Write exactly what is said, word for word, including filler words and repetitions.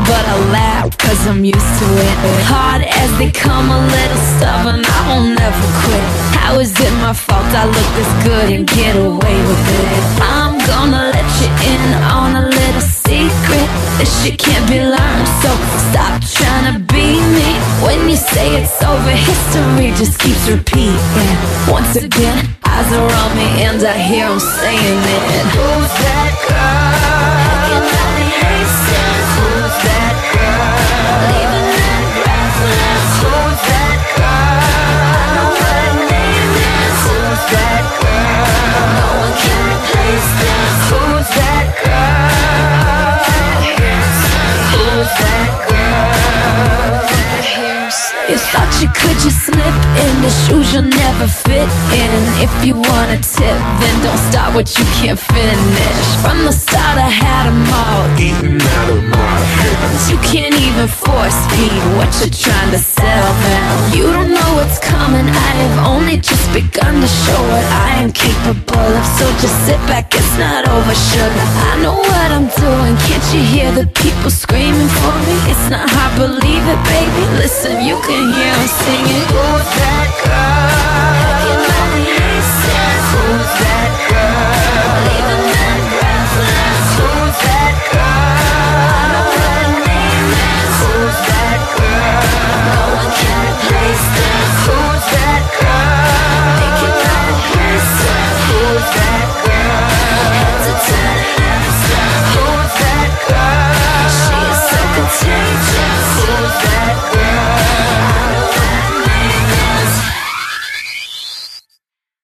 but I laugh cause I'm used to it. Hard as they come, a little stubborn, I won't never quit. How is it my fault I look this good and get away with it? I'm gonna let you in on a little secret. This shit can't be learned, so stop trying to be me. When you say it's over, history just keeps repeating. Once again, eyes are on me and I hear them saying it. Who's that girl? Everybody hates it. Who's that girl? Leaving them breathless. Who's that girl? I know what her name is. Who's that girl? No one can replace this. Who's that girl? Who's that girl? You thought you could just slip into shoes you'll never fit in. If you want a tip, then don't start what you can't finish. From the start I had them all eating out of my hands. You can't even force feed what you're trying to sell them. You don't know what's coming, I have only just begun to show what I am capable of. So just sit back, it's not over, sugar. I know what I'm doing, can't you hear the people screaming for me? It's not hard, believe it, baby. Listen, you can hear them singing.